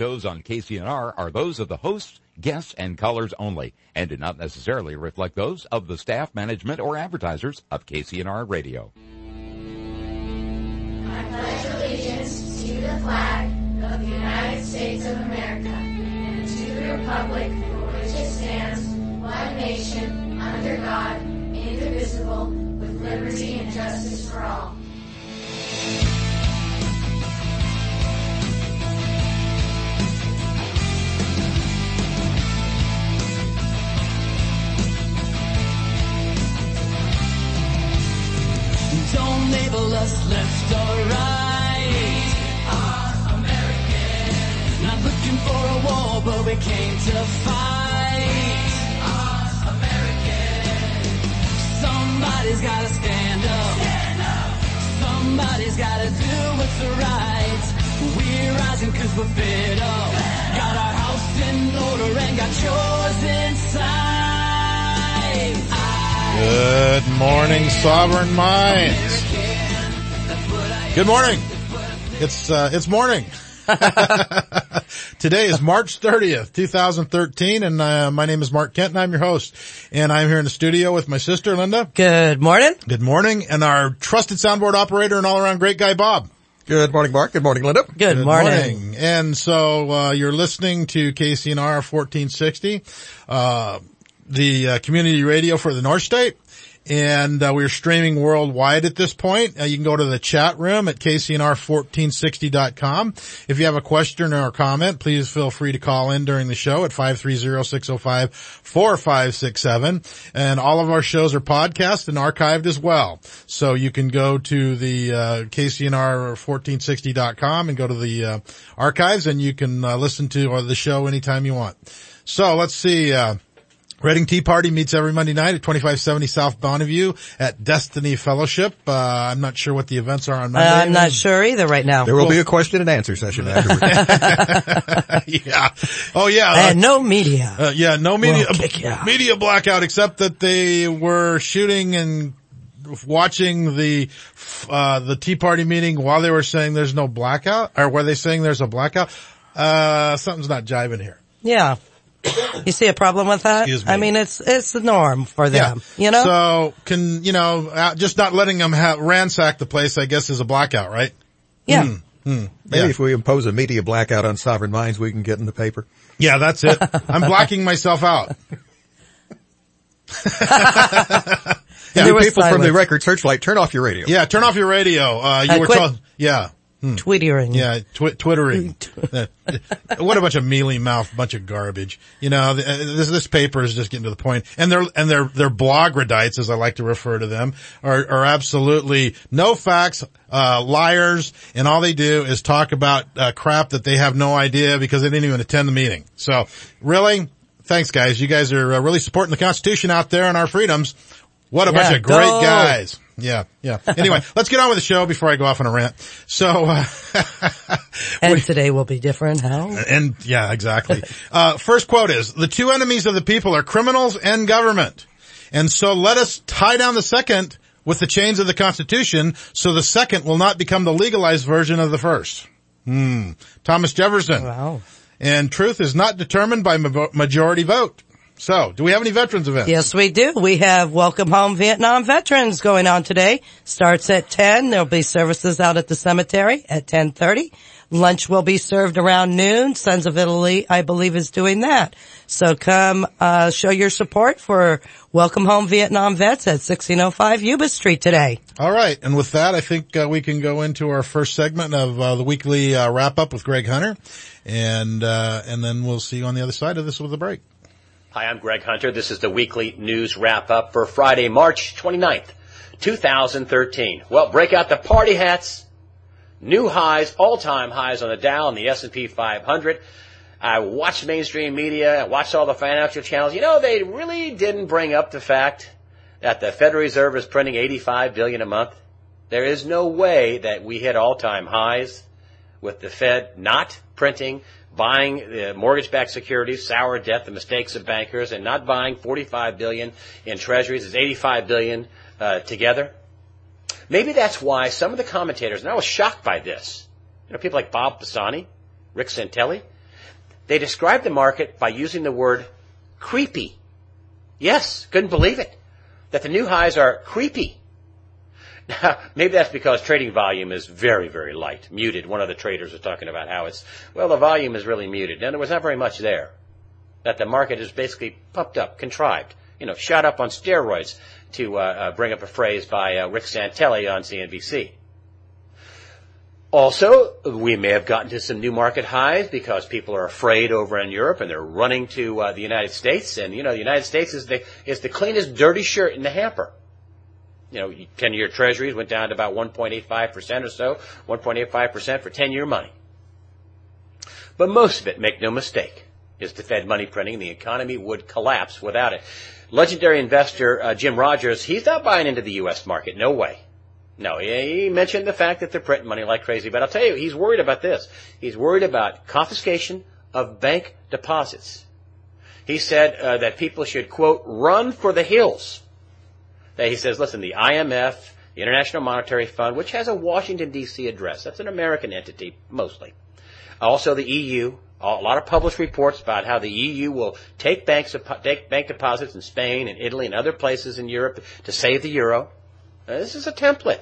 shows on KCNR are those of the hosts, guests, and callers only, and do not necessarily reflect those of the staff, management, or advertisers of KCNR Radio. I pledge allegiance to the flag of the United States of America and to the republic for which it stands, one nation, under God, indivisible, with liberty and justice for all. Don't label us left or right. Our American. Not looking for a war, but we came to fight. Our American. Somebody's gotta stand up. Stand up. Somebody's gotta do what's right. We're rising 'cause we're fed up. Got our house in order and got yours inside. Good morning, Sovereign Minds. Good morning. It's morning. Today is March 30th, 2013, and my name is Mark Kent, and I'm your host. And I'm here in the studio with my sister, Linda. Good morning. Good morning. And our trusted soundboard operator and all-around great guy, Bob. Good morning, Mark. Good morning, Linda. Good morning. And so you're listening to KCNR 1460, the community radio for the North State. And we're streaming worldwide at this point. You can go to the chat room at kcnr1460.com. If you have a question or a comment, please feel free to call in during the show at 530-605-4567. And all of our shows are podcast and archived as well. So you can go to the kcnr1460.com and go to the archives, and you can listen to the show anytime you want. So let's see. Reading Tea Party meets every Monday night at 2570 South Bonneview at Destiny Fellowship. I'm not sure what the events are on Monday. I'm not sure either right now. There will be a question and answer session afterwards. Yeah. Oh yeah. And no media. Yeah, no media. We'll kick you out. Media blackout, except that they were shooting and watching the Tea Party meeting while they were saying there's no blackout, or were they saying there's a blackout? Something's not jiving here. Yeah. You see a problem with that? Excuse me. I mean, it's the norm for them, you know? So just not letting them ransack the place, I guess, is a blackout, right? Yeah. Maybe if we impose a media blackout on Sovereign Minds, we can get in the paper. Yeah, that's it. I'm blocking myself out. Yeah, people from the Record Searchlight, turn off your radio. Yeah, turn off your radio. You were told, yeah. Twittering. Yeah, twittering. What a bunch of mealy mouth, bunch of garbage. You know, this paper is just getting to the point. And their bloggradites, as I like to refer to them, are absolutely no facts, liars, and all they do is talk about crap that they have no idea because they didn't even attend the meeting. So, really, thanks guys. You guys are really supporting the Constitution out there and our freedoms. What a bunch of great guys. Yeah. Anyway, let's get on with the show before I go off on a rant. So, and today will be different, how? And, yeah, exactly. First quote is, the two enemies of the people are criminals and government. And so let us tie down the second with the chains of the Constitution so the second will not become the legalized version of the first. Thomas Jefferson. Wow. And truth is not determined by majority vote. So, do we have any veterans events? Yes, we do. We have Welcome Home Vietnam Veterans going on today. Starts at 10. There'll be services out at the cemetery at 10:30. Lunch will be served around noon. Sons of Italy, I believe, is doing that. So come, show your support for Welcome Home Vietnam Vets at 1605 Yuba Street today. All right. And with that, I think we can go into our first segment of the weekly wrap-up with Greg Hunter. And then we'll see you on the other side of this with a break. Hi, I'm Greg Hunter. This is the weekly news wrap-up for Friday, March 29th, 2013. Well, break out the party hats. New highs, all-time highs on the Dow and the S&P 500. I watched mainstream media. I watched all the financial channels. You know, they really didn't bring up the fact that the Federal Reserve is printing $85 billion a month. There is no way that we hit all-time highs with the Fed not printing, buying mortgage-backed securities, sour debt, the mistakes of bankers, and not buying $45 billion in treasuries. It's $85 billion together. Maybe that's why some of the commentators, and I was shocked by this, people like Bob Pisani, Rick Santelli, They described the market by using the word creepy. Yes, couldn't believe it. That the new highs are creepy. Now, maybe that's because trading volume is very, very light, muted. One of the traders was talking about how the volume is really muted. And there was not very much there. That the market is basically pumped up, contrived, shot up on steroids, to bring up a phrase by Rick Santelli on CNBC. Also, we may have gotten to some new market highs because people are afraid over in Europe and they're running to the United States. And, the United States is the cleanest dirty shirt in the hamper. 10-year treasuries went down to about 1.85% or so, 1.85% for 10-year money. But most of it, make no mistake, is the Fed money printing. The economy would collapse without it. Legendary investor Jim Rogers, he's not buying into the U.S. market. No way. No, he mentioned the fact that they're printing money like crazy. But I'll tell you, he's worried about this. He's worried about confiscation of bank deposits. He said that people should, quote, run for the hills. He says, listen, the IMF, the International Monetary Fund, which has a Washington, D.C. address. That's an American entity, mostly. Also the EU, a lot of published reports about how the EU will take bank deposits in Spain and Italy and other places in Europe to save the euro. This is a template.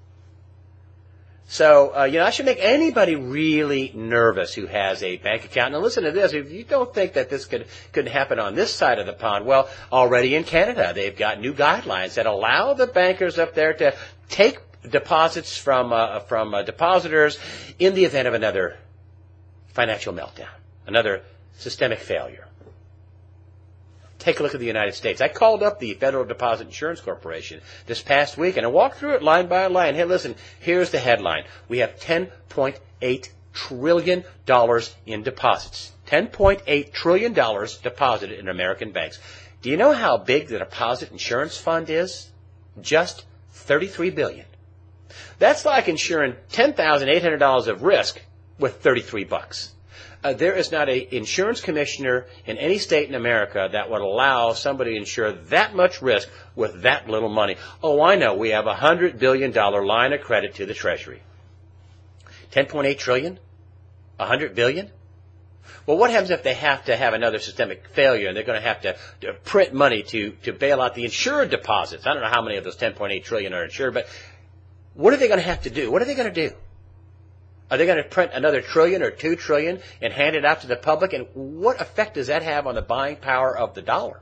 So, I should make anybody really nervous who has a bank account. Now listen to this. If you don't think that this could happen on this side of the pond, well, already in Canada, they've got new guidelines that allow the bankers up there to take deposits from depositors in the event of another financial meltdown, another systemic failure. Take a look at the United States. I called up the Federal Deposit Insurance Corporation this past week, and I walked through it line by line. Hey, listen, here's the headline. We have $10.8 trillion in deposits. $10.8 trillion deposited in American banks. Do you know how big the deposit insurance fund is? Just $33 billion. That's like insuring $10,800 of risk with $33. There is not an insurance commissioner in any state in America that would allow somebody to insure that much risk with that little money. Oh, I know. We have a $100 billion line of credit to the Treasury. $10.8 trillion? $100 billion? Well, what happens if they have to have another systemic failure and they're going to have to print money to bail out the insured deposits? I don't know how many of those $10.8 trillion are insured, but what are they going to have to do? What are they going to do? Are they going to print another trillion or $2 trillion and hand it out to the public? And what effect does that have on the buying power of the dollar?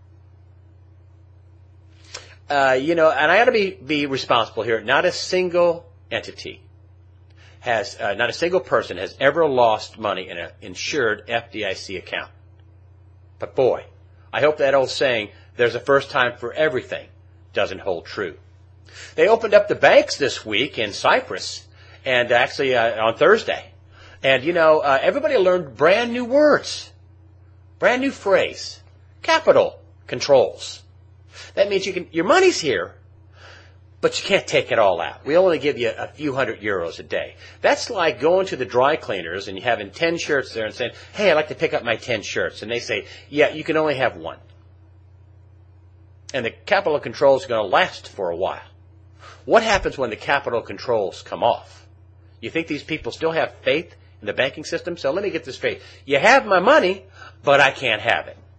And I ought to be responsible here. Not a single entity not a single person has ever lost money in an insured FDIC account. But boy, I hope that old saying, there's a first time for everything, doesn't hold true. They opened up the banks this week in Cyprus. And actually on Thursday. And, everybody learned brand new words. Brand new phrase. Capital controls. That means your money's here, but you can't take it all out. We only give you a few €100 a day. That's like going to the dry cleaners and you having 10 shirts there and saying, hey, I'd like to pick up my 10 shirts. And they say, yeah, you can only have one. And the capital controls are going to last for a while. What happens when the capital controls come off? You think these people still have faith in the banking system? So let me get this straight. You have my money, but I can't have it.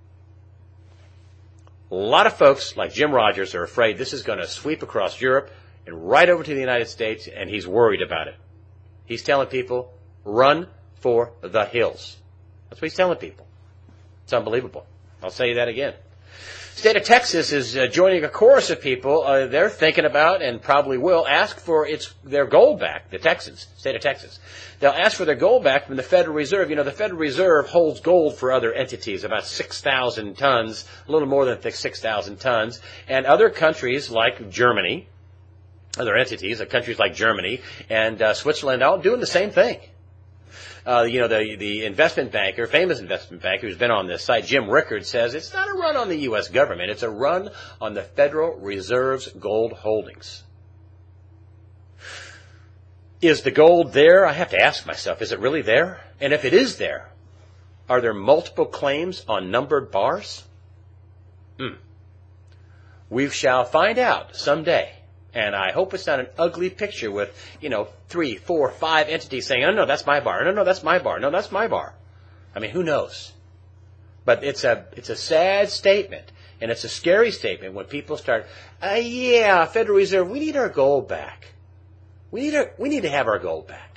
A lot of folks like Jim Rogers are afraid this is going to sweep across Europe and right over to the United States, and he's worried about it. He's telling people, run for the hills. That's what he's telling people. It's unbelievable. I'll say that again. State of Texas is joining a chorus of people. They're thinking about and probably will ask for their gold back, the Texans, state of Texas. They'll ask for their gold back from the Federal Reserve. The Federal Reserve holds gold for other entities, about 6,000 tons, a little more than 6,000 tons. And other countries like Germany, other entities, countries like Germany and Switzerland, all doing the same thing. The investment banker, famous investment banker who's been on this site, Jim Rickard, says it's not a run on the U.S. government. It's a run on the Federal Reserve's gold holdings. Is the gold there? I have to ask myself, is it really there? And if it is there, are there multiple claims on numbered bars? We shall find out someday. And I hope it's not an ugly picture with, 3, 4, 5 entities saying, oh, no, that's my bar. No, that's my bar. No, that's my bar. I mean, who knows? But it's a sad statement, and it's a scary statement when people start, yeah, Federal Reserve, we need our gold back. We need to have our gold back.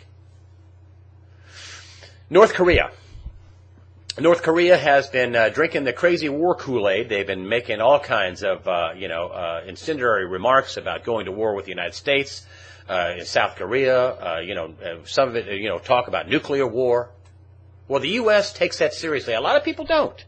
North Korea. North Korea has been drinking the crazy war Kool-Aid. They've been making all kinds of, incendiary remarks about going to war with the United States, South Korea, some of it, talk about nuclear war. Well, the U.S. takes that seriously. A lot of people don't.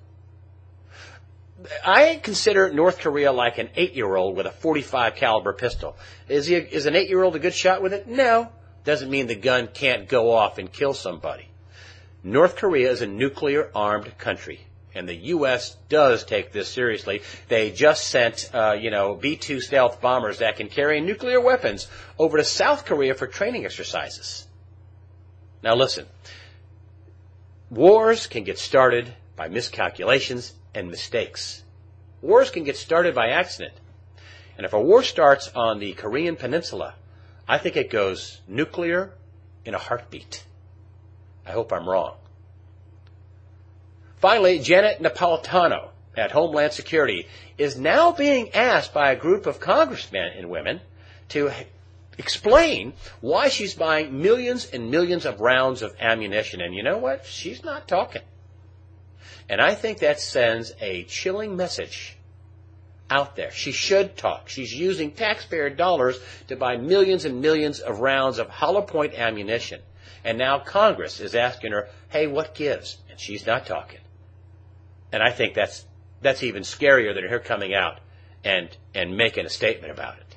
I consider North Korea like an 8-year-old with a .45 caliber pistol. Is an 8-year-old a good shot with it? No. Doesn't mean the gun can't go off and kill somebody. North Korea is a nuclear-armed country, and the U.S. does take this seriously. They just sent, B-2 stealth bombers that can carry nuclear weapons over to South Korea for training exercises. Now listen, wars can get started by miscalculations and mistakes. Wars can get started by accident. And if a war starts on the Korean Peninsula, I think it goes nuclear in a heartbeat. I hope I'm wrong. Finally, Janet Napolitano at Homeland Security is now being asked by a group of congressmen and women to explain why she's buying millions and millions of rounds of ammunition. And you know what? She's not talking. And I think that sends a chilling message out there. She should talk. She's using taxpayer dollars to buy millions and millions of rounds of hollow point ammunition. And now Congress is asking her, hey, what gives? And she's not talking. And I think that's even scarier than her coming out and making a statement about it.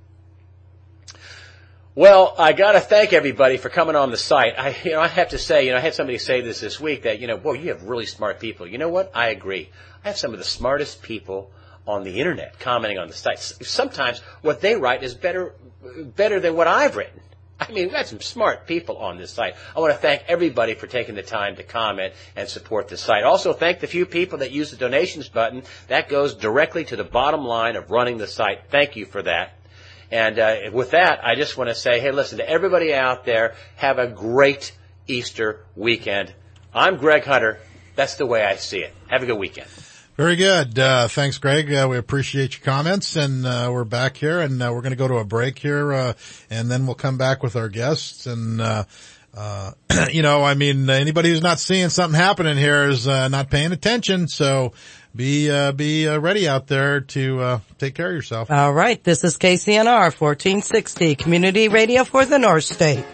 Well, I got to thank everybody for coming on the site. I have to say, I had somebody say this week that, boy, you have really smart people. You know what? I agree. I have some of the smartest people on the internet commenting on the site. Sometimes what they write is better than what I've written. I mean, we've got some smart people on this site. I want to thank everybody for taking the time to comment and support the site. Also, thank the few people that use the donations button. That goes directly to the bottom line of running the site. Thank you for that. And with that, I just want to say, hey, listen, to everybody out there, have a great Easter weekend. I'm Greg Hunter. That's the way I see it. Have a good weekend. Very good. Thanks, Greg. We appreciate your comments, and we're back here, and we're going to go to a break here, and then we'll come back with our guests. And anybody who's not seeing something happening here is not paying attention. So be ready out there to take care of yourself. All right. This is KCNR 1460, Community Radio for the North State.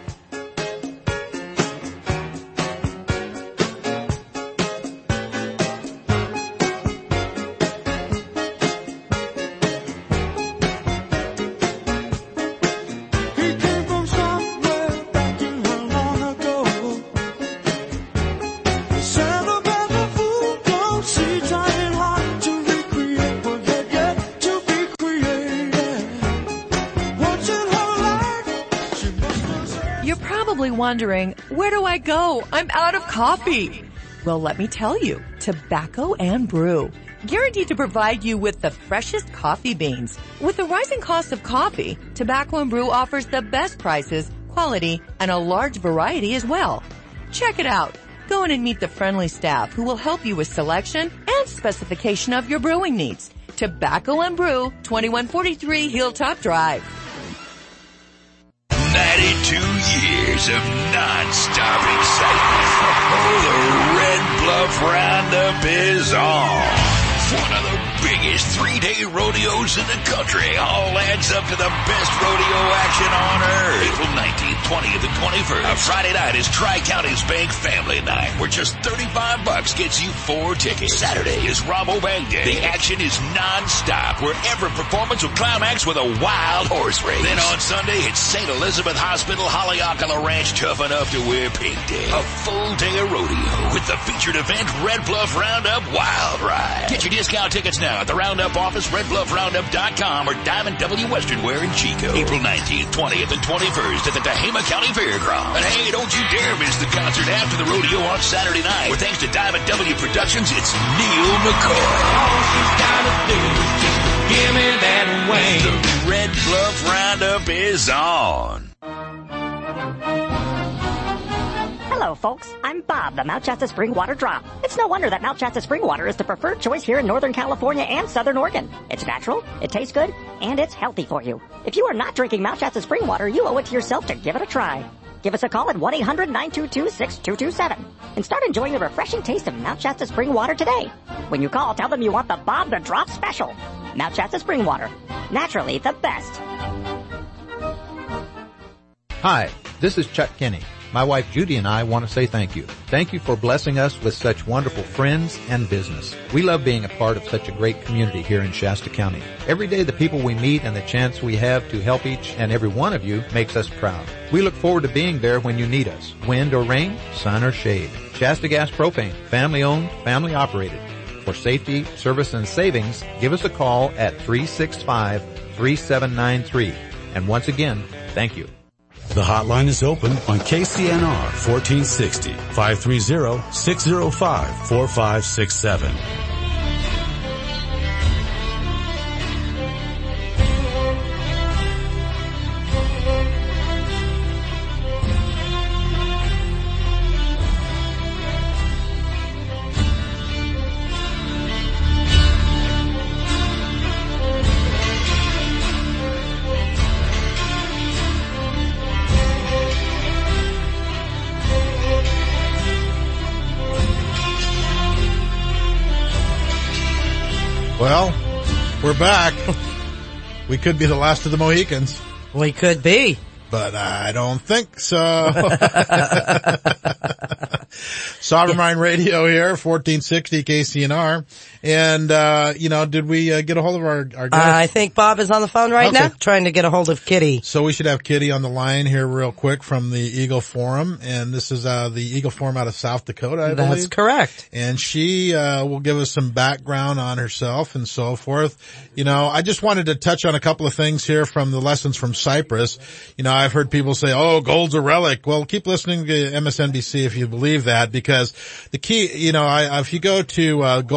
Wondering, where do I go? I'm out of coffee. Well, let me tell you, Tobacco and Brew. Guaranteed to provide you with the freshest coffee beans. With the rising cost of coffee, Tobacco and Brew offers the best prices, quality, and a large variety as well. Check it out. Go in and meet the friendly staff who will help you with selection and specification of your brewing needs. Tobacco and Brew, 2143 Hilltop Drive. 92 years of non-stop excitement. Oh, the Red Bluff Roundup is on. One of the biggest 3-day rodeos in the country. All adds up to the best rodeo action on earth. April 19th, 20th, and 21st. A Friday night is Tri-Counties Bank Family Night, where just $35 gets you 4 tickets. Saturday is Rabo Bank Day. The action is non-stop, where every performance will climax with a wild horse race. Then on Sunday, it's St. Elizabeth Hospital, Haleakala Ranch, Tough Enough to Wear Pink Day. A full day of rodeo with the featured event Red Bluff Roundup Wild Ride. Get your discount tickets now at the Roundup office, redbluffroundup.com, or Diamond W Western Wear in Chico. April 19th, 20th, and 21st at the Tehama County Fairgrounds. And hey, don't you dare miss the concert after the rodeo on Saturday night. With thanks to Diamond W Productions, it's Neil McCoy. All she's gotta do is just give me that wing. The Red Bluff Roundup is on. Hello, folks. I'm Bob, the Mount Shasta Spring Water Drop. It's no wonder that Mount Shasta Spring Water is the preferred choice here in Northern California and Southern Oregon. It's natural, it tastes good, and it's healthy for you. If you are not drinking Mount Shasta Spring Water, you owe it to yourself to give it a try. Give us a call at 1-800-922-6227 and start enjoying the refreshing taste of Mount Shasta Spring Water today. When you call, tell them you want the Bob the Drop special. Mount Shasta Spring Water. Naturally the best. Hi, this is Chuck Kinney. My wife Judy and I want to say thank you. Thank you for blessing us with such wonderful friends and business. We love being a part of such a great community here in Shasta County. Every day the people we meet and the chance we have to help each and every one of you makes us proud. We look forward to being there when you need us. Wind or rain, sun or shade. Shasta Gas Propane, family owned, family operated. For safety, service, and savings, give us a call at 365-3793. And once again, thank you. The hotline is open on KCNR 1460, 530-605-4567. Well, we're back. We could be the last of the Mohicans. We could be. But I don't think so. Sovereign Mind Radio here, 1460 KCNR. And, did we get a hold of our guest? I think Bob is on the phone right now, trying to get a hold of Kitty. So we should have Kitty on the line here real quick from the Eagle Forum. And this is, the Eagle Forum out of South Dakota, I believe. That's correct. And she, will give us some background on herself and so forth. I just wanted to touch on a couple of things here from the lessons from Cyprus. I've heard people say, oh, gold's a relic. Well, keep listening to MSNBC if you believe that, because the key, if you go to,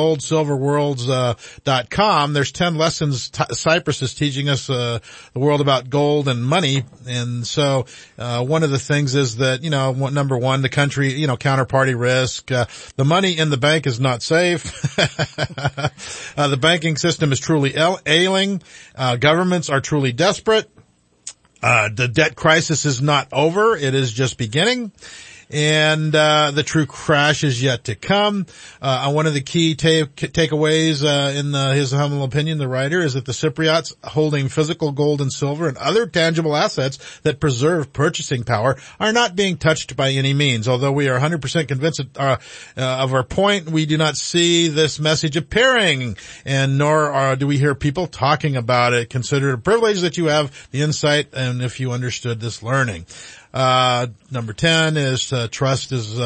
goldsilverworlds.com, there's 10 lessons Cyprus is teaching us, the world about gold and money. And so, one of the things is that, number one, the country, counterparty risk, the money in the bank is not safe. The banking system is truly ailing. Governments are truly desperate. The debt crisis is not over. It is just beginning. And the true crash is yet to come. One of the key takeaways in his humble opinion, the writer, is that the Cypriots holding physical gold and silver and other tangible assets that preserve purchasing power are not being touched by any means. Although we are 100% convinced of our point, we do not see this message appearing, and nor do we hear people talking about it. Consider it a privilege that you have the insight, and if you understood this learning. Number 10 is, trust is,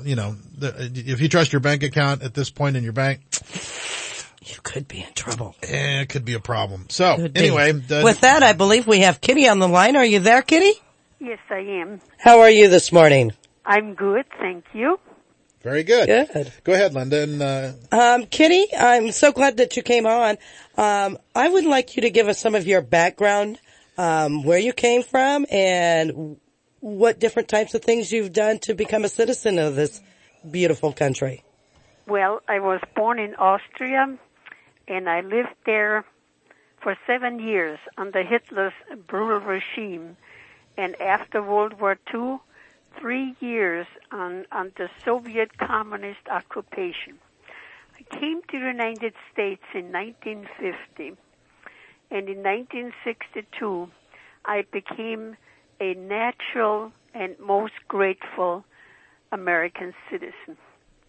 if you trust your bank account at this point in your bank, you could be in trouble. It could be a problem. So, anyway. With that, I believe we have Kitty on the line. Are you there, Kitty? Yes, I am. How are you this morning? I'm good, thank you. Very good. Good. Go ahead, Linda. And, Kitty, I'm so glad that you came on. I would like you to give us some of your background, where you came from and what different types of things you've done to become a citizen of this beautiful country. Well, I was born in Austria, and I lived there for 7 years under Hitler's brutal regime. And after World War II, 3 years under Soviet communist occupation. I came to the United States in 1950, and in 1962, I became a natural and most grateful American citizen.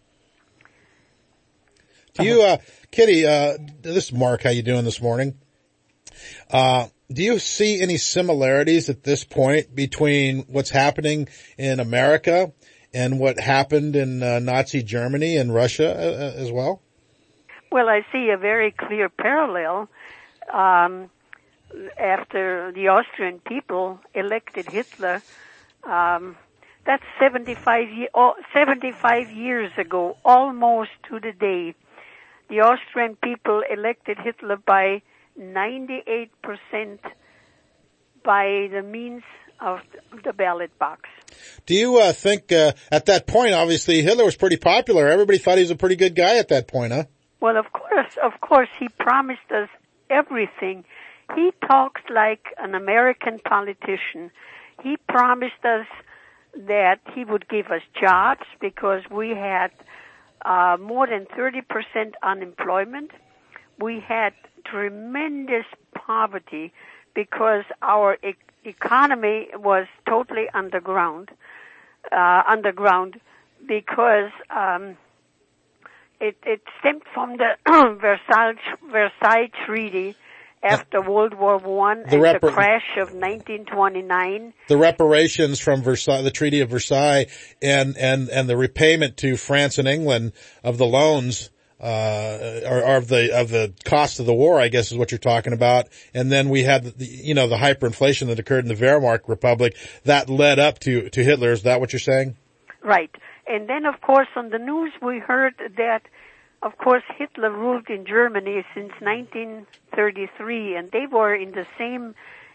Do you, Kitty, this is Mark, how you doing this morning? Do you see any similarities at this point between what's happening in America and what happened in Nazi Germany and Russia as well? Well, I see a very clear parallel. After the Austrian people elected Hitler, that's 75 years ago, almost to the day. The Austrian people elected Hitler by 98% by the means of the ballot box. Do you think at that point, obviously Hitler was pretty popular. Everybody thought he was a pretty good guy at that point, huh? Well, of course, he promised us everything. He talks like an American politician. He promised us that he would give us jobs because we had more than 30% unemployment. We had tremendous poverty because our economy was totally underground because it stemmed from the Versailles Treaty after World War I and the crash of 1929. The reparations from Versailles, the Treaty of Versailles, and the repayment to France and England of the loans, or of the cost of the war, I guess is what you're talking about. And then we had the hyperinflation that occurred in the Weimar Republic that led up to Hitler. Is that what you're saying? Right. And then, of course, on the news we heard that, of course, Hitler ruled in Germany since 1933, and they were in the same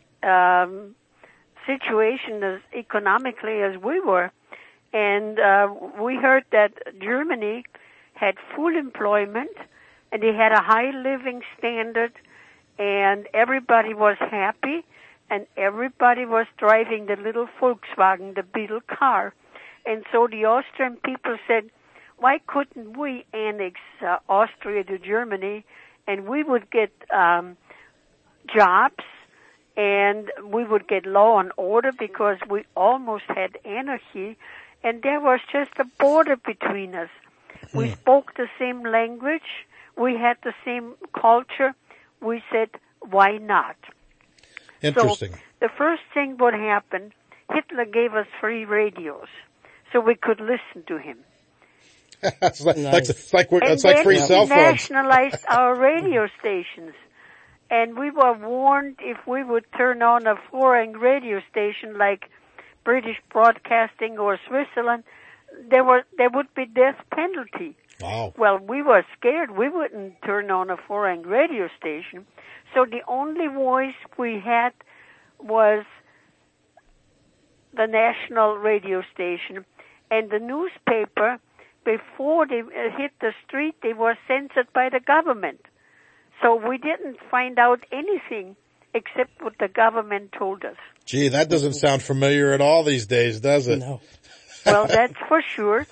situation as economically as we were. And we heard that Germany had full employment, and they had a high living standard, and everybody was happy, and everybody was driving the little Volkswagen, the Beetle car. And so the Austrian people said, why couldn't we annex Austria to Germany, and we would get jobs, and we would get law and order because we almost had anarchy, and there was just a border between us. We spoke the same language. We had the same culture. We said, why not? Interesting. So the first thing what happened, Hitler gave us free radios so we could listen to him. It's like free cell phones. He nationalized our radio stations. And we were warned if we would turn on a foreign radio station like British Broadcasting or Switzerland, there would be death penalty. Wow. Well, we were scared. We wouldn't turn on a foreign radio station. So the only voice we had was the national radio station. And the newspaper, before they hit the street, they were censored by the government. So we didn't find out anything except what the government told us. Gee, that doesn't sound familiar at all these days, does it? No. Well, that's for sure.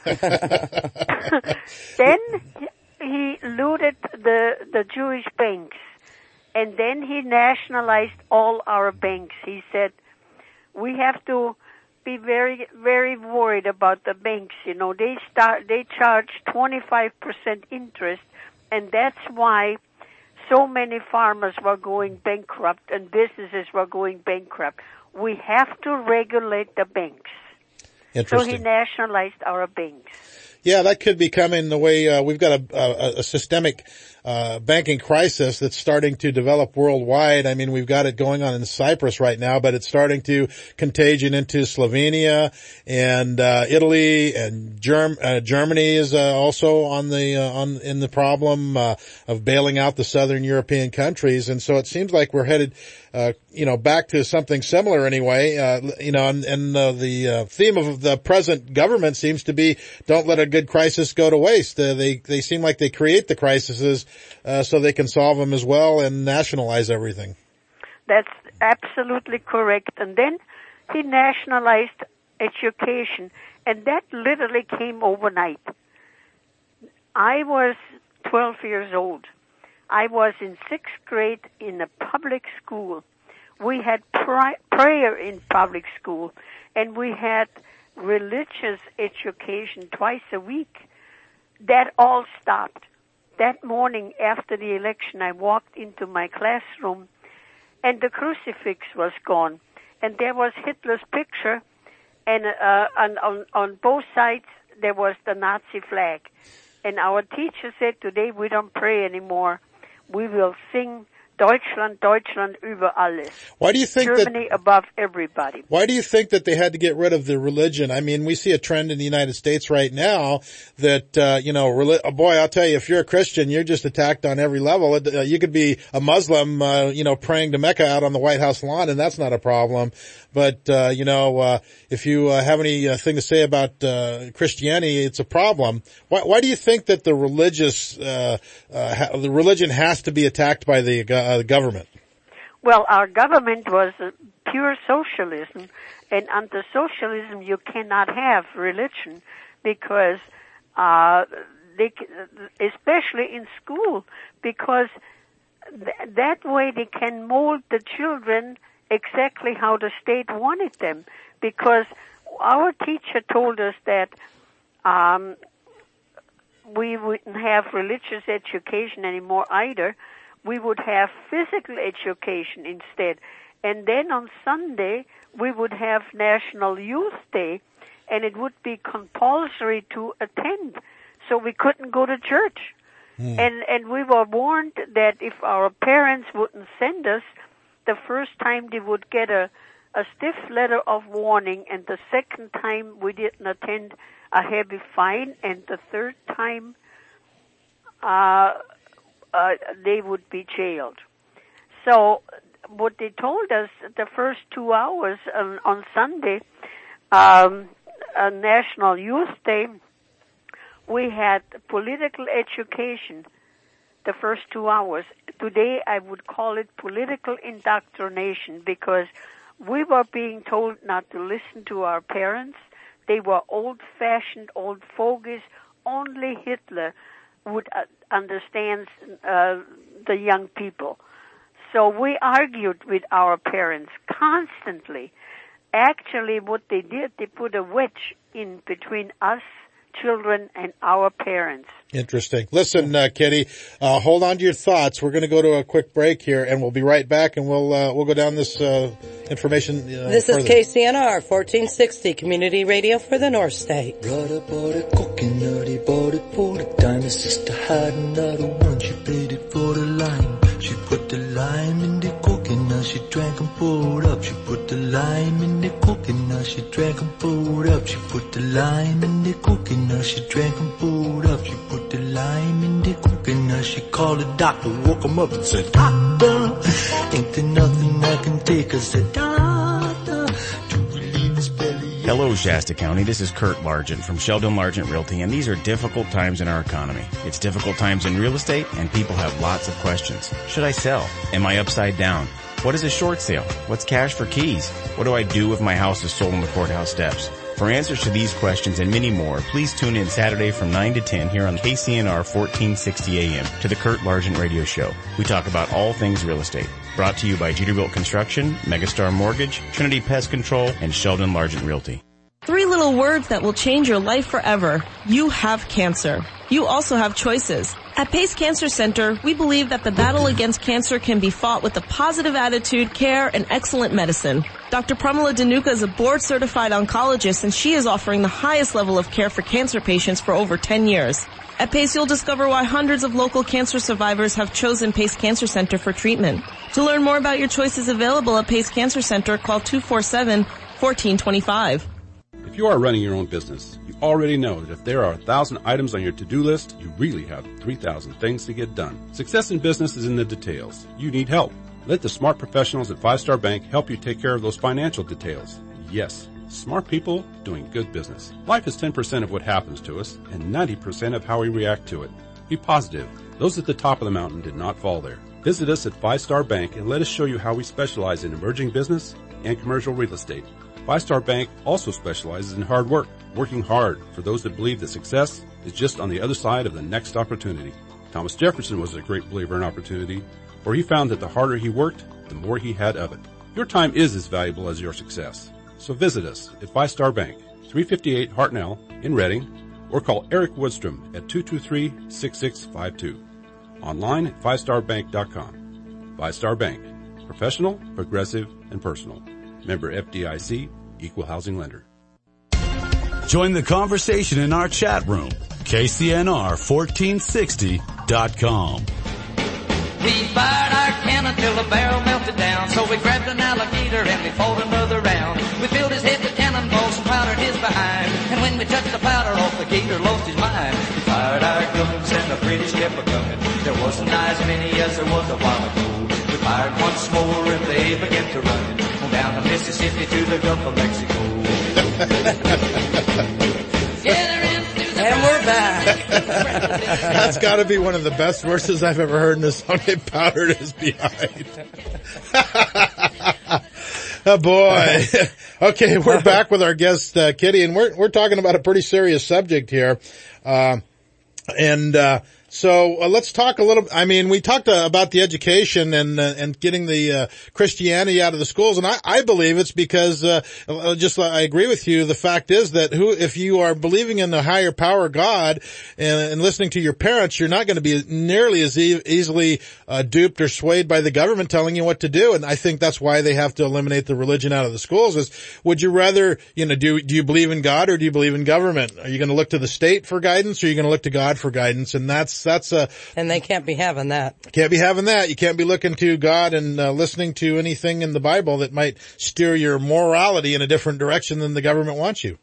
Then he looted the Jewish banks, and then he nationalized all our banks. He said, we have to be very, very worried about the banks. You know, they charge 25% interest, and that's why so many farmers were going bankrupt and businesses were going bankrupt. We have to regulate the banks. So he nationalized our banks. Yeah, that could be coming the way we've got a systemic banking crisis that's starting to develop worldwide. I mean, we've got it going on in Cyprus right now, but it's starting to contagion into Slovenia and Italy, and Germany is also in the problem of bailing out the southern European countries. And so it seems like we're headed back to something similar anyway. And the theme of the present government seems to be, don't let a good crisis go to waste. They seem like they create the crises so they can solve them as well and nationalize everything. That's absolutely correct. And then he nationalized education, and that literally came overnight. I was 12 years old. I was in 6th grade in a public school. We had prayer in public school, and we had religious education twice a week. That all stopped. That morning after the election, I walked into my classroom, and the crucifix was gone, and there was Hitler's picture, and on both sides there was the Nazi flag. And our teacher said, today we don't pray anymore. We will sing Deutschland, Deutschland über alles. Why do you think Germany above everybody. Why do you think that they had to get rid of the religion? I mean, we see a trend in the United States right now that, boy, I'll tell you, if you're a Christian, you're just attacked on every level. You could be a Muslim, praying to Mecca out on the White House lawn, and that's not a problem. But, if you have anything to say about Christianity, it's a problem. Why do you think that the religion has to be attacked by the government? Well, our government was pure socialism, and under socialism you cannot have religion because especially in school, because that way they can mold the children exactly how the state wanted them. Because our teacher told us that we wouldn't have religious education anymore either. We would have physical education instead. And then on Sunday, we would have National Youth Day, and it would be compulsory to attend. So we couldn't go to church. And we were warned that if our parents wouldn't send us, the first time they would get a stiff letter of warning, and the second time we didn't attend, a heavy fine, and the third time they would be jailed. So what they told us the first 2 hours on Sunday, National Youth Day, we had political education the first 2 hours. Today I would call it political indoctrination, because we were being told not to listen to our parents. They were old-fashioned, old fogies. Only Hitler would understand the young people. So we argued with our parents constantly. Actually, what they did, they put a wedge in between us, children, and our parents. Interesting. Listen, Kitty, hold on to your thoughts. We're going to go to a quick break here, and we'll be right back, and we'll go down this information. This further. is KCNR 1460 Community Radio for the North State. Brother bought a coconut, he bought it for the dime. His sister had another one, she paid it for the lime. She put the lime in the coconut, she drank and poured up. She put the lime in the coconut, she drank and poured up. She put the lime in the coconut, she drank and poured up. She put the lime in the coconut, she called the doctor, woke him up and said, "Doctor, ain't there nothing I can take?" I said, "Doctor, to relieve his belly." Hello, Shasta County. This is Kurt Largent from Sheldon Largent Realty, and these are difficult times in our economy. It's difficult times in real estate, and people have lots of questions. Should I sell? Am I upside down? What is a short sale? What's cash for keys? What do I do if my house is sold on the courthouse steps? For answers to these questions and many more, please tune in Saturday from 9 to 10 here on KCNR 1460 AM to the Kurt Largent Radio Show. We talk about all things real estate. Brought to you by Jeterbilt Construction, Megastar Mortgage, Trinity Pest Control, and Sheldon Largent Realty. 3 little words that will change your life forever. You have cancer. You also have choices. At Pace Cancer Center, we believe that the battle against cancer can be fought with a positive attitude, care, and excellent medicine. Dr. Pramila Dhanuka is a board-certified oncologist, and she is offering the highest level of care for cancer patients for over 10 years. At Pace, you'll discover why hundreds of local cancer survivors have chosen Pace Cancer Center for treatment. To learn more about your choices available at Pace Cancer Center, call 247-1425. If you are running your own business, you already know that if there are 1,000 items on your to-do list, you really have 3,000 things to get done. Success in business is in the details. You need help. Let the smart professionals at 5 Star Bank help you take care of those financial details. Yes, smart people doing good business. Life is 10% of what happens to us and 90% of how we react to it. Be positive. Those at the top of the mountain did not fall there. Visit us at 5 Star Bank and let us show you how we specialize in emerging business and commercial real estate. 5 Star Bank also specializes in hard work, working hard for those that believe that success is just on the other side of the next opportunity. Thomas Jefferson was a great believer in opportunity, for he found that the harder he worked, the more he had of it. Your time is as valuable as your success. So visit us at 5 Star Bank, 358 Hartnell in Reading, or call Eric Woodstrom at 223-6652. Online at 5starbank.com. 5 Star Bank. Professional, progressive, and personal. Member FDIC, Equal Housing Lender. Join the conversation in our chat room, KCNR1460.com. We fired our cannon until the barrel melted down. So we grabbed an alligator and we fought another round. We filled his head with cannonballs and powdered his behind. And when we touched the powder off, the gator lost his mind. We fired our guns and the British kept a-coming. There wasn't as many as there was a while ago. We fired once more and they began to run on down the Mississippi to the Gulf of Mexico. And we're back. That's got to be one of the best verses I've ever heard in a song. They powdered his behind. Oh boy. Okay, we're back with our guest, Kitty, and we're talking about a pretty serious subject here. So let's talk a little. I mean, we talked about the education and getting the Christianity out of the schools, and I believe it's because I agree with you. The fact is that if you are believing in the higher power God and listening to your parents, you're not going to be nearly as easily duped or swayed by the government telling you what to do. And I think that's why they have to eliminate the religion out of the schools. Would you rather, do you believe in God or do you believe in government? Are you going to look to the state for guidance or are you going to look to God for guidance? And and they can't be having that. Can't be having that. You can't be looking to God and listening to anything in the Bible that might steer your morality in a different direction than the government wants you.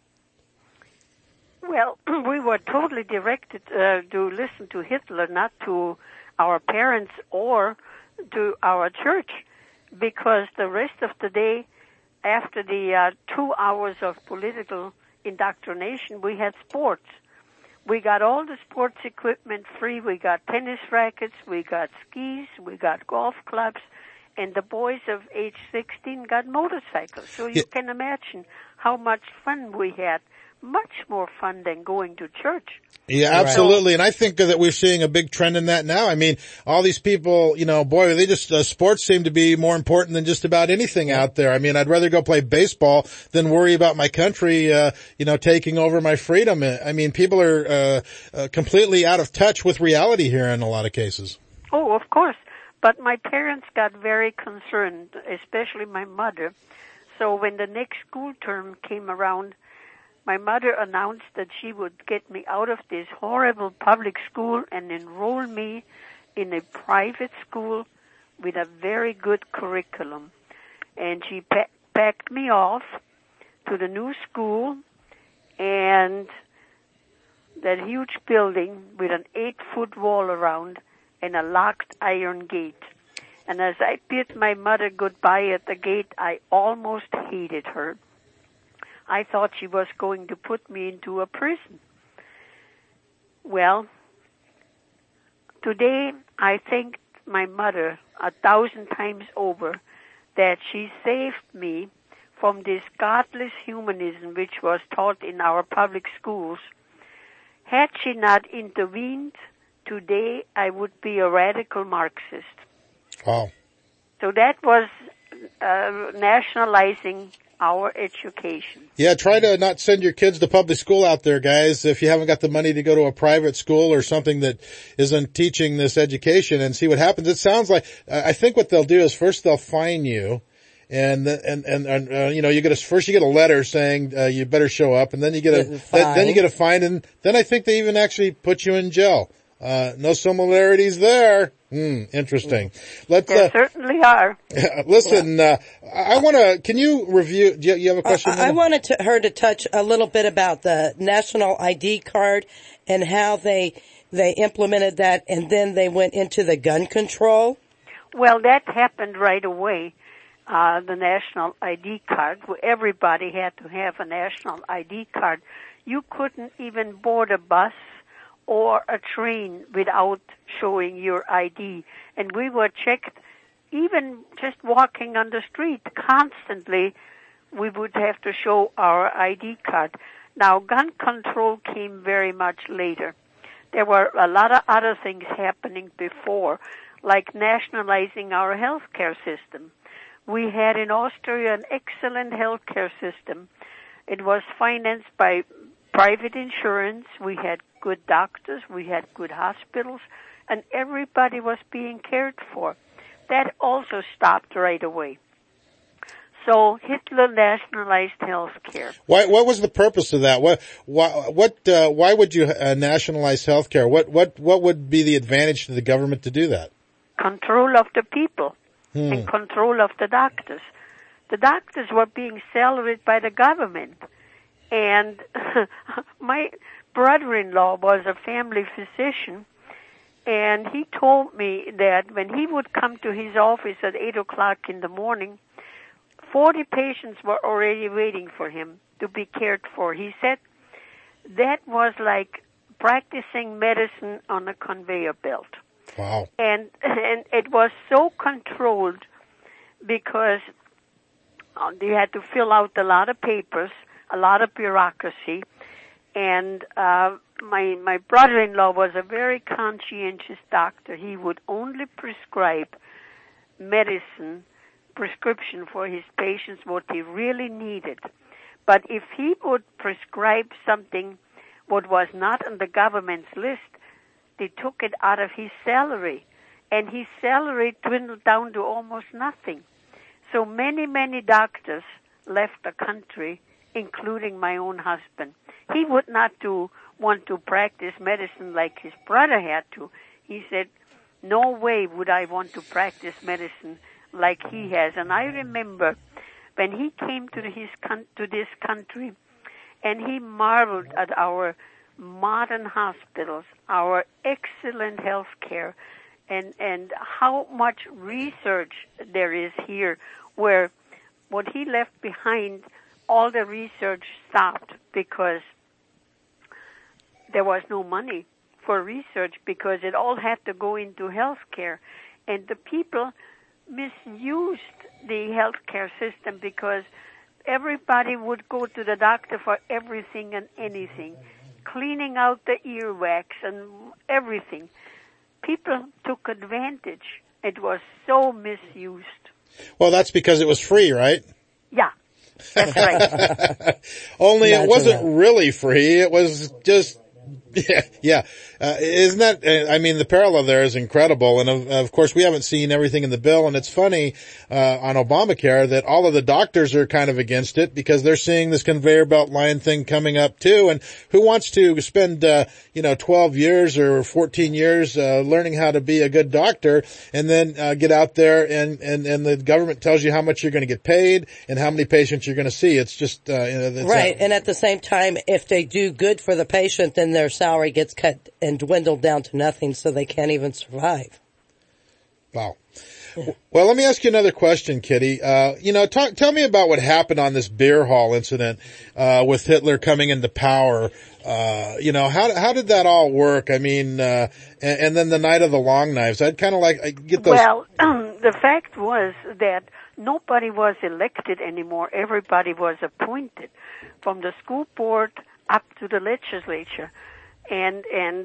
Well, we were totally directed to listen to Hitler, not to our parents or to our church, because the rest of the day, after the 2 hours of political indoctrination, we had sports. We got all the sports equipment free. We got tennis rackets, we got skis, we got golf clubs, and the boys of age 16 got motorcycles. So you can imagine how much fun we had. Much more fun than going to church. Yeah, absolutely. And I think that we're seeing a big trend in that now. I mean, all these people, sports seem to be more important than just about anything out there. I mean, I'd rather go play baseball than worry about my country, taking over my freedom. I mean, people are, completely out of touch with reality here in a lot of cases. Oh, of course. But my parents got very concerned, especially my mother. So when the next school term came around, my mother announced that she would get me out of this horrible public school and enroll me in a private school with a very good curriculum. And she packed me off to the new school and that huge building with an 8-foot wall around and a locked iron gate. And as I bid my mother goodbye at the gate, I almost hated her. I thought she was going to put me into a prison. Well, today I thank my mother 1,000 times over that she saved me from this godless humanism which was taught in our public schools. Had she not intervened, today I would be a radical Marxist. Wow. So that was nationalizing our education. Yeah, try to not send your kids to public school out there, guys, if you haven't got the money to go to a private school or something that isn't teaching this education, and see what happens. It sounds like, I think what they'll do is first they'll fine you, and you get a letter saying, you better show up, and then you get a fine, and then I think they even actually put you in jail. No similarities there. Interesting. There certainly are. Listen, can you review, do you have a question? I wanted her to touch a little bit about the national ID card and how they implemented that and then they went into the gun control. Well, that happened right away. The national ID card, everybody had to have a national ID card. You couldn't even board a bus or a train without showing your ID. And we were checked, even just walking on the street, constantly we would have to show our ID card. Now, gun control came very much later. There were a lot of other things happening before, like nationalizing our healthcare system. We had in Austria an excellent healthcare system. It was financed by private insurance. We had good doctors, we had good hospitals, and everybody was being cared for. That also stopped right away. So Hitler nationalized health care. What was the purpose of that? Why would you nationalize health care? What would be the advantage to the government to do that? Control of the people. and control of the doctors. The doctors were being salaried by the government. And my brother-in-law was a family physician, and he told me that when he would come to his office at 8 o'clock in the morning, 40 patients were already waiting for him to be cared for. He said that was like practicing medicine on a conveyor belt. Wow. And it was so controlled because they had to fill out a lot of papers, a lot of bureaucracy, and my brother-in-law was a very conscientious doctor. He would only prescribe prescription for his patients, what he really needed. But if he would prescribe something what was not on the government's list, they took it out of his salary, and his salary dwindled down to almost nothing. So many doctors left the country, including my own husband. He would not want to practice medicine like his brother had to. He said, no way would I want to practice medicine like he has. And I remember when he came to this country, and he marveled at our modern hospitals, our excellent health care, and how much research there is here, where what he left behind, all the research stopped because there was no money for research, because it all had to go into health care. And the people misused the health care system because everybody would go to the doctor for everything and anything, cleaning out the earwax and everything. People took advantage. It was so misused. Well, that's because it was free, right? Yeah, that's right. Only it wasn't really free. It was just, yeah. Isn't that, I mean, the parallel there is incredible. And of course, we haven't seen everything in the bill. And it's funny, on Obamacare that all of the doctors are kind of against it because they're seeing this conveyor belt line thing coming up too. And who wants to spend, 12 years or 14 years, learning how to be a good doctor and then, get out there and the government tells you how much you're going to get paid and how many patients you're going to see. It's just, it's right. And at the same time, if they do good for the patient, then their salary gets cut and dwindled down to nothing, so they can't even survive. Wow. Yeah. Well, let me ask you another question, Kitty. Tell me about what happened on this beer hall incident, with Hitler coming into power. How did that all work? I mean, and then the night of the long knives. I'd kind of get those. Well, the fact was that nobody was elected anymore. Everybody was appointed from the school board up to the legislature. And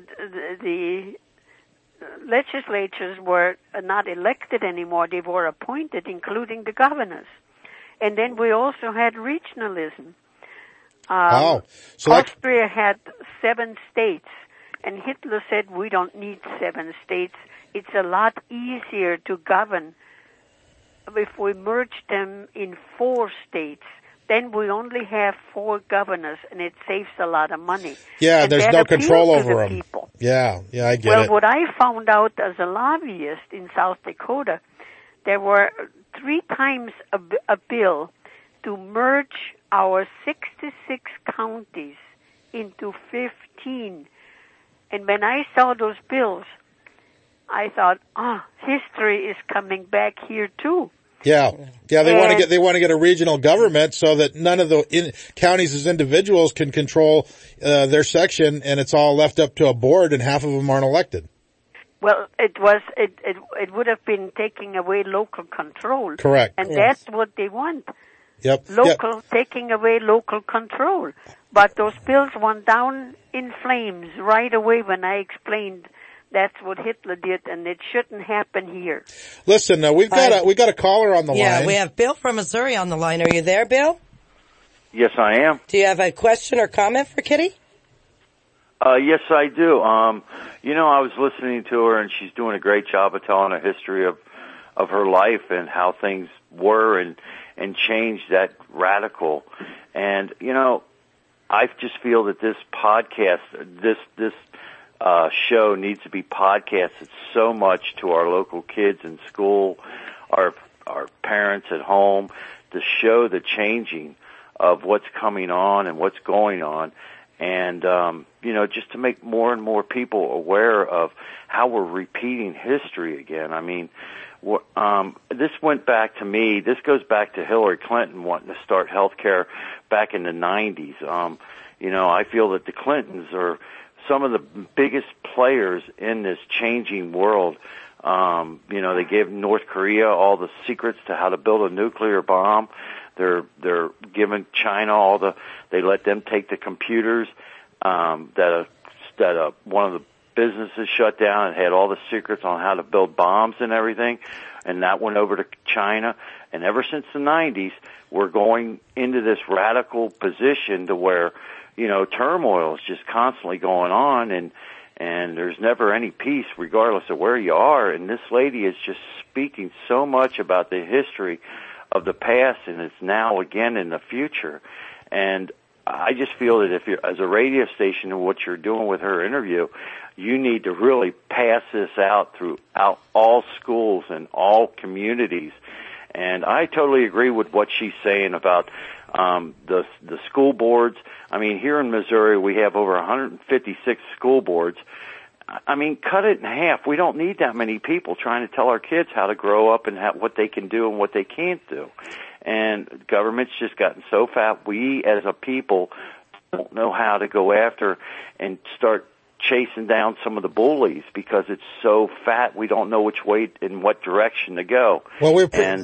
the legislatures were not elected anymore. They were appointed, including the governors. And then we also had regionalism. Wow. So Austria had 7 states, and Hitler said, we don't need 7 states. It's a lot easier to govern if we merge them in 4 states. Then we only have 4 governors, and it saves a lot of money. Yeah, and there's no control over them. People. Yeah, I get it. Well, what I found out as a lobbyist in South Dakota, there were 3 times a bill to merge our 66 counties into 15. And when I saw those bills, I thought, history is coming back here too. Yeah. They want to get a regional government so that none of the counties as individuals can control their section, and it's all left up to a board, and half of them aren't elected. Well, it would have been taking away local control. Correct. And that's what they want. Yep. Taking away local control. But those bills went down in flames right away when I explained that's what Hitler did, and it shouldn't happen here. Listen, we got a caller on the line. Yeah, we have Bill from Missouri on the line. Are you there, Bill? Yes, I am. Do you have a question or comment for Kitty? Yes, I do. I was listening to her, and she's doing a great job of telling a history of her life and how things were and changed that radical. And, I just feel that this podcast, this show needs to be podcasted so much to our local kids in school, our parents at home, to show the changing of what's coming on and what's going on, and just to make more and more people aware of how we're repeating history again. I mean, this went back to me. This goes back to Hillary Clinton wanting to start health care back in the 90s. I feel that the Clintons are some of the biggest players in this changing world. They gave North Korea all the secrets to how to build a nuclear bomb. They're giving China they let them take the computers that one of the businesses shut down and had all the secrets on how to build bombs and everything, and that went over to China. And ever since the 90s, we're going into this radical position to where, turmoil is just constantly going on, and there's never any peace regardless of where you are. And this lady is just speaking so much about the history of the past, and it's now again in the future. And I just feel that if you're, as a radio station, and what you're doing with her interview, you need to really pass this out throughout all schools and all communities. And I totally agree with what she's saying about the school boards. I mean, here in Missouri, we have over 156 school boards. I mean, cut it in half. We don't need that many people trying to tell our kids how to grow up and what they can do and what they can't do. And government's just gotten so fat. We, as a people, don't know how to go after and start chasing down some of the bullies because it's so fat. We don't know which way, in what direction to go. Well,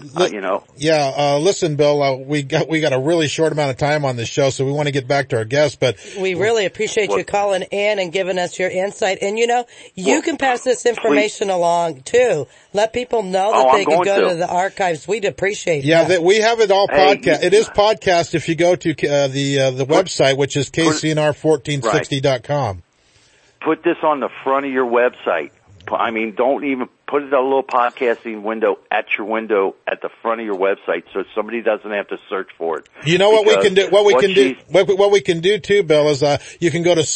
listen, Bill, we got a really short amount of time on this show, so we want to get back to our guests, but we really appreciate you calling in and giving us your insight. And you can pass this information along too. Let people know that they can go to the archives. We'd appreciate that. Yeah, we have it all podcast. It is podcast if you go to the website, which is KCNR1460.com. Put this on the front of your website. I mean, don't even put it a little podcasting window at your window at the front of your website, so somebody doesn't have to search for it. You know what we can do? What we can do too, Bill, is you can go to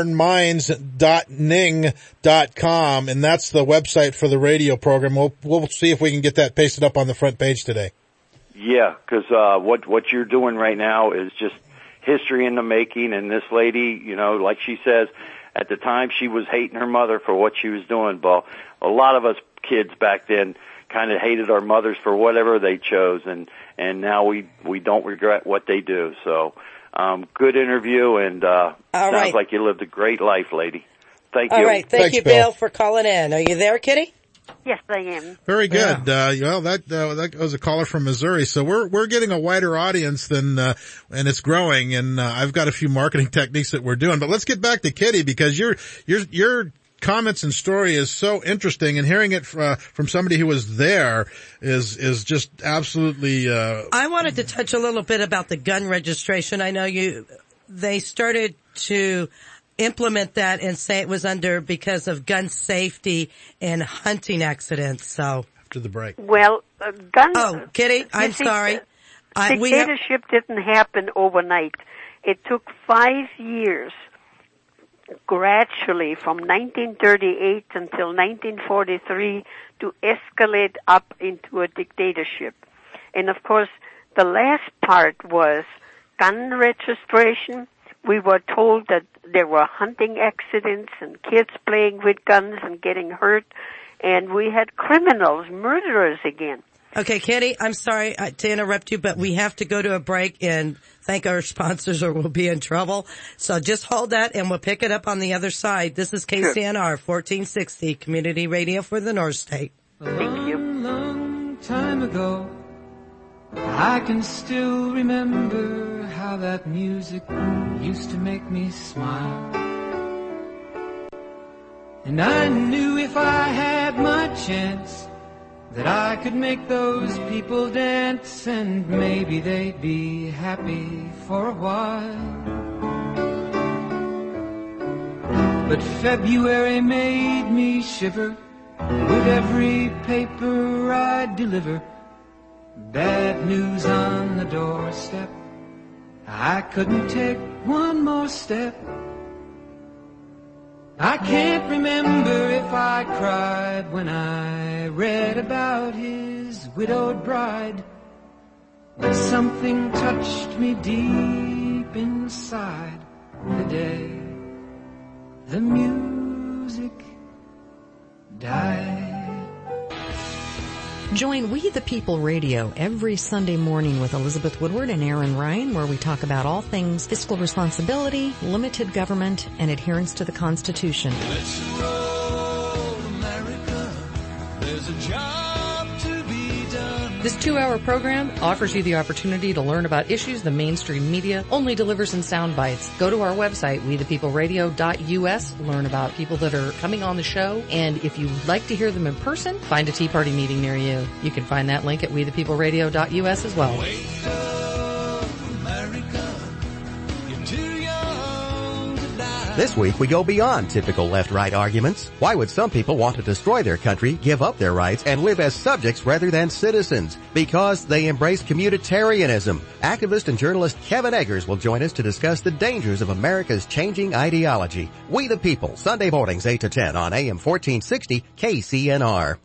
sovereignminds.ning.com, and that's the website for the radio program. We'll see if we can get that pasted up on the front page today. Yeah, because what you're doing right now is just history in the making. And this lady, like she says, at the time, she was hating her mother for what she was doing. But a lot of us kids back then kind of hated our mothers for whatever they chose, and now we don't regret what they do. So, good interview, and sounds like you lived a great life, lady. Thank you. All right, thank you, Bill, for calling in. Are you there, Kitty? Yes, I am. Very good. Yeah. That was a caller from Missouri. So we're getting a wider audience than, and it's growing. And, I've got a few marketing techniques that we're doing, but let's get back to Kitty because your comments and story is so interesting, and hearing it from somebody who was there is just absolutely, I wanted to touch a little bit about the gun registration. I know they started to implement that and say it was because of gun safety and hunting accidents. So after the break. Well, Kitty, I'm sorry. Dictatorship didn't happen overnight. It took 5 years, gradually from 1938 until 1943, to escalate up into a dictatorship. And of course, the last part was gun registration. We were told that there were hunting accidents and kids playing with guns and getting hurt, and we had criminals, murderers again. Okay, Kitty, I'm sorry to interrupt you, but we have to go to a break and thank our sponsors or we'll be in trouble. So just hold that and we'll pick it up on the other side. This is KCNR 1460, Community Radio for the North State. Thank you. Long time ago, I can still remember how that music used to make me smile. And I knew if I had my chance that I could make those people dance, and maybe they'd be happy for a while. But February made me shiver with every paper I deliver. Bad news on the doorstep, I couldn't take one more step. I can't remember if I cried when I read about his widowed bride. But something touched me deep inside the day the music died. Join We the People Radio every Sunday morning with Elizabeth Woodward and Aaron Ryan, where we talk about all things fiscal responsibility, limited government, and adherence to the Constitution. Let's roll, America. There's a job to be done. This 2-hour program offers you the opportunity to learn about issues the mainstream media only delivers in sound bites. Go to our website, wethepeopleradio.us, learn about people that are coming on the show, and if you'd like to hear them in person, find a Tea Party meeting near you. You can find that link at wethepeopleradio.us as well. Wake up, America. You're too young to die. This week we go beyond typical left-right arguments. Why would some people want to destroy their country, give up their rights, and live as subjects rather than citizens? Because they embrace communitarianism. Activist and journalist Kevin Eggers will join us to discuss the dangers of America's changing ideology. We the People, Sunday mornings 8 to 10 on AM 1460 KCNR.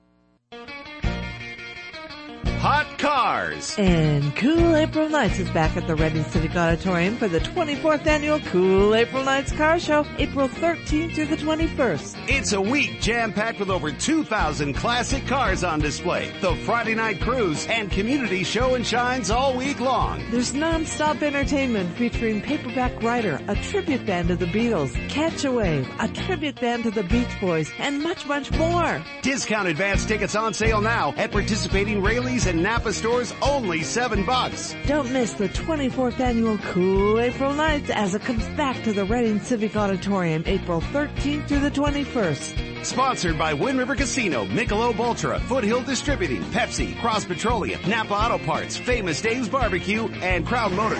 Hot Cars. And Cool April Nights is back at the Reading Civic Auditorium for the 24th annual Cool April Nights Car Show, April 13th through the 21st. It's a week jam-packed with over 2,000 classic cars on display, the Friday night cruise, and community show and shines all week long. There's non-stop entertainment featuring Paperback Writer, a tribute band to the Beatles, Catch a Wave, a tribute band to the Beach Boys, and much, much more. Discount advance tickets on sale now at participating Raley's and Napa stores, only $7. Don't miss the 24th annual Cool April Nights as it comes back to the Reading Civic Auditorium, April 13th through the 21st. Sponsored by Wind River Casino, Michelob Ultra, Foothill Distributing, Pepsi, Cross Petroleum, Napa Auto Parts, Famous Dave's Barbecue, and Crown Motors.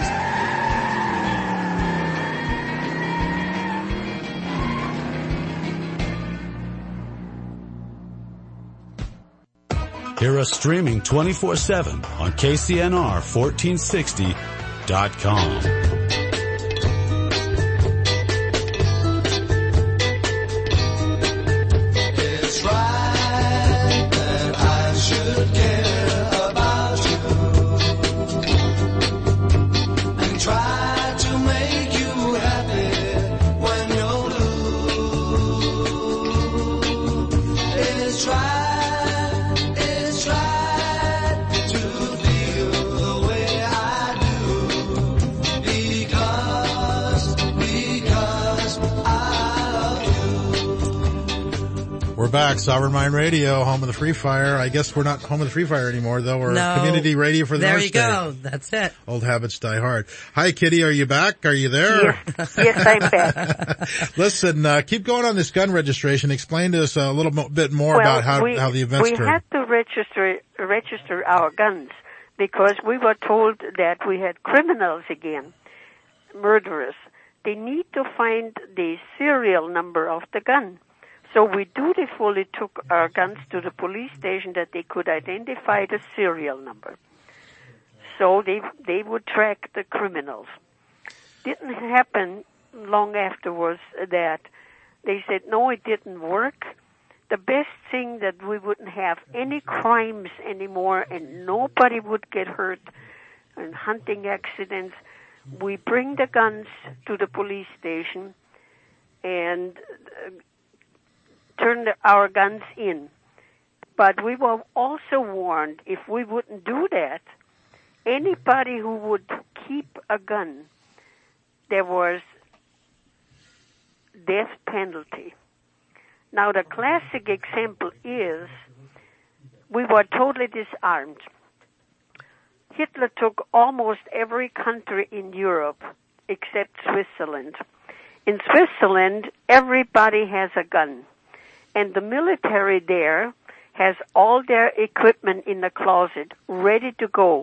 Hear us streaming 24/7 on KCNR1460.com. It's right that I should care about you and try to make you happy when you're blue. It's right. We're back, Sovereign Mind Radio, home of the Free Fire. I guess we're not home of the Free Fire anymore, though. We're community radio for the North State. There you go. That's it. Old habits die hard. Hi, Kitty. Are you back? Are you there? Yes, I'm back. Listen, keep going on this gun registration. Explain to us a little bit more about how the events We had to register our guns because we were told that we had criminals again, murderers. They need to find the serial number of the gun. So we dutifully took our guns to the police station that they could identify the serial number. So they would track the criminals. Didn't happen long afterwards that they said, no, it didn't work. The best thing that we wouldn't have any crimes anymore and nobody would get hurt in hunting accidents. We bring the guns to the police station and turn our guns in. But we were also warned if we wouldn't do that, anybody who would keep a gun, there was death penalty. Now the classic example is we were totally disarmed. Hitler took almost every country in Europe except Switzerland. In Switzerland, everybody has a gun. And the military there has all their equipment in the closet, ready to go.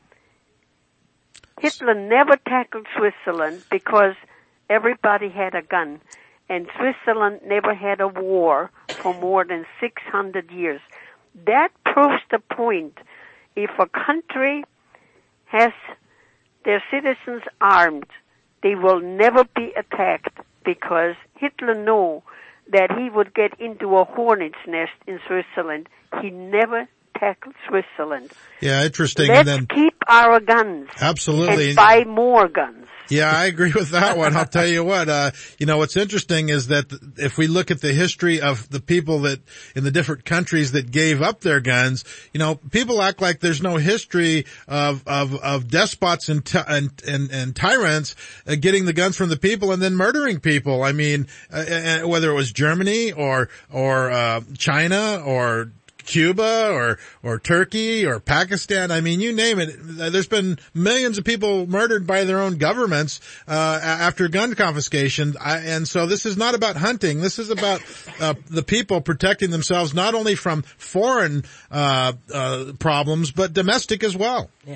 Hitler never tackled Switzerland because everybody had a gun. And Switzerland never had a war for more than 600 years. That proves the point. If a country has their citizens armed, they will never be attacked because Hitler knew that he would get into a hornet's nest in Switzerland. He never tackle Switzerland. Yeah, interesting. Let's and then, keep our guns. Absolutely. And buy more guns. Yeah, I agree with that one. I'll tell you what, what's interesting is that if we look at the history of the people that in the different countries that gave up their guns, people act like there's no history of despots and tyrants getting the guns from the people and then murdering people. I mean, whether it was Germany or China or Cuba or Turkey or Pakistan. I mean, you name it. There's been millions of people murdered by their own governments, after gun confiscation. And so this is not about hunting. This is about, the people protecting themselves not only from foreign, problems, but domestic as well. Yes.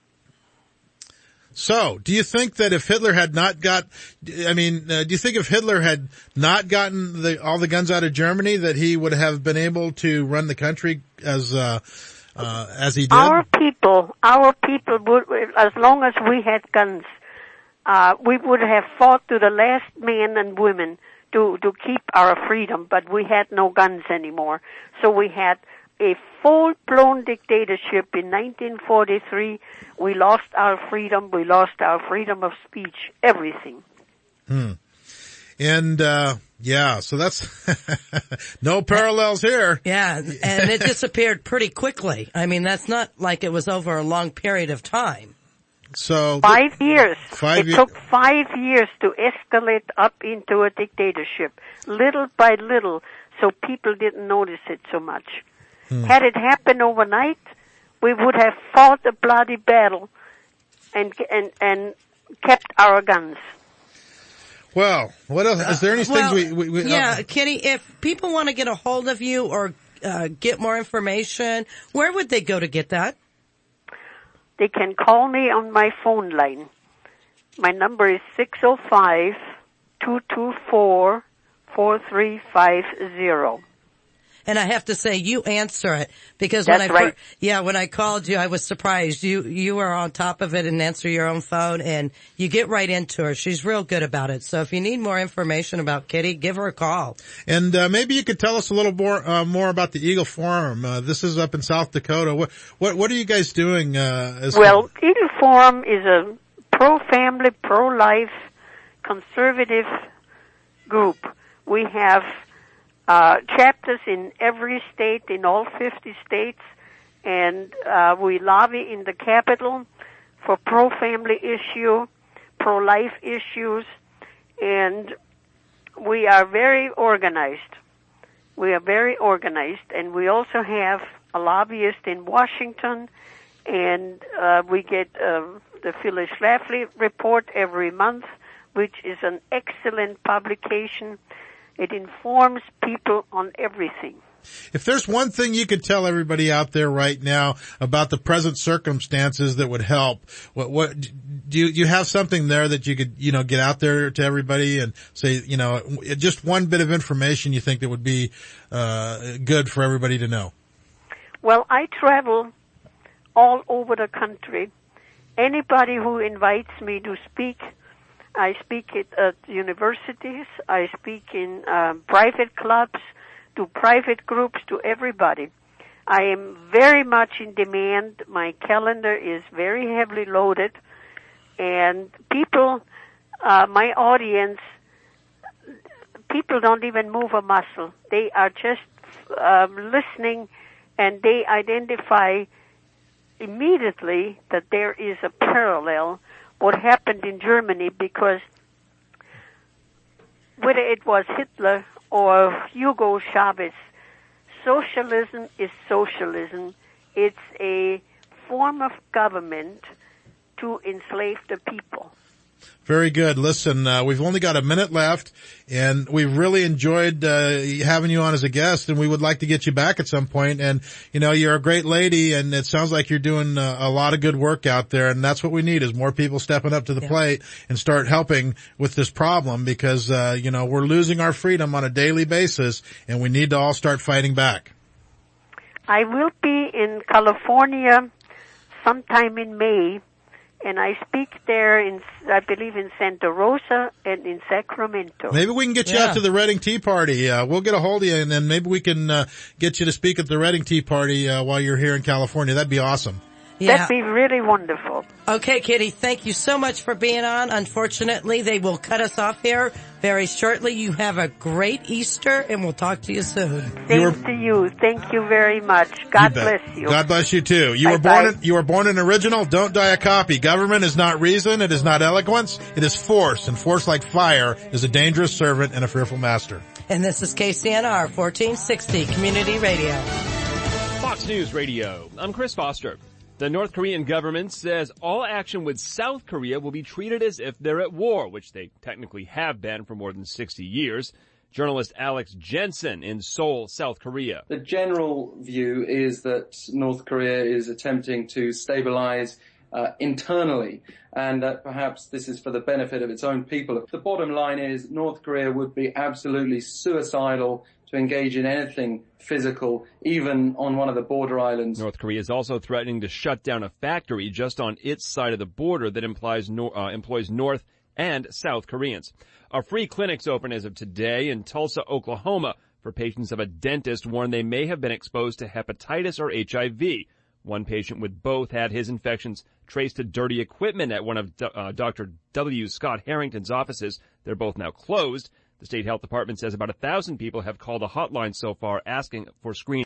So, do you think that if Hitler had not do you think if Hitler had not gotten all the guns out of Germany, that he would have been able to run the country as he did? Our people would, as long as we had guns, we would have fought to the last man and women to keep our freedom, but we had no guns anymore. So we had a full-blown dictatorship in 1943. We lost our freedom. We lost our freedom of speech, everything. And, so that's no parallels here. Yeah, and it disappeared pretty quickly. I mean, that's not like it was over a long period of time. So 5 years. It took 5 years to escalate up into a dictatorship, little by little, so people didn't notice it so much. Had it happened overnight, we would have fought a bloody battle and kept our guns. Well, what else? Is there any things we Kitty, if people want to get a hold of you or get more information, where would they go to get that? They can call me on my phone line. My number is 605-224-4350. And I have to say, you answer it because when I called you, I was surprised. You are on top of it and answer your own phone, and you get right into her. She's real good about it. So if you need more information about Kitty, give her a call. And maybe you could tell us a little more about the Eagle Forum. This is up in South Dakota. What are you guys doing? Eagle Forum is a pro-family, pro-life, conservative group. We have chapters in every state, in all 50 states, and we lobby in the Capitol for pro-family issue, pro-life issues, and we are very organized. And we also have a lobbyist in Washington, and we get the Phyllis Schlafly report every month, which is an excellent publication. It informs people on everything. If there's one thing you could tell everybody out there right now about the present circumstances that would help, what do you have something there that you could, get out there to everybody and say, just one bit of information you think that would be good for everybody to know? Well, I travel all over the country. Anybody who invites me to speak, I speak at universities, I speak in private clubs, to private groups, to everybody. I am very much in demand. My calendar is very heavily loaded, and people, my audience, people don't even move a muscle. They are just listening, and they identify immediately that there is a parallel what happened in Germany, because whether it was Hitler or Hugo Chavez, socialism is socialism. It's a form of government to enslave the people. Very good. Listen, we've only got a minute left, and we've really enjoyed having you on as a guest, and we would like to get you back at some point. And, you're a great lady, and it sounds like you're doing a lot of good work out there, and that's what we need, is more people stepping up to the plate and start helping with this problem, because, we're losing our freedom on a daily basis, and we need to all start fighting back. I will be in California sometime in May, and I speak there I believe in Santa Rosa and in Sacramento. Maybe we can get you out to the Reading Tea Party. We'll get a hold of you, and then maybe we can get you to speak at the Reading Tea Party while you're here in California. That'd be awesome. Yeah. That'd be really wonderful. Okay, Kitty, thank you so much for being on. Unfortunately, they will cut us off here very shortly. You have a great Easter, and we'll talk to you soon. Same to you. Thank you very much. God bless you. God bless you too. You were born an original. Don't die a copy. Government is not reason. It is not eloquence. It is force, and force like fire is a dangerous servant and a fearful master. And this is KCNR 1460 Community Radio. Fox News Radio. I'm Chris Foster. The North Korean government says all action with South Korea will be treated as if they're at war, which they technically have been for more than 60 years. Journalist Alex Jensen in Seoul, South Korea. The general view is that North Korea is attempting to stabilize internally, and that perhaps this is for the benefit of its own people. The bottom line is North Korea would be absolutely suicidal to engage in anything physical, even on one of the border islands. North Korea is also threatening to shut down a factory just on its side of the border that employs North and South Koreans. A free clinic's open as of today in Tulsa, Oklahoma, for patients of a dentist warned they may have been exposed to hepatitis or HIV. One patient with both had his infections traced to dirty equipment at one of Dr. W. Scott Harrington's offices. They're both now closed. The state health department says about 1,000 people have called a hotline so far asking for screening.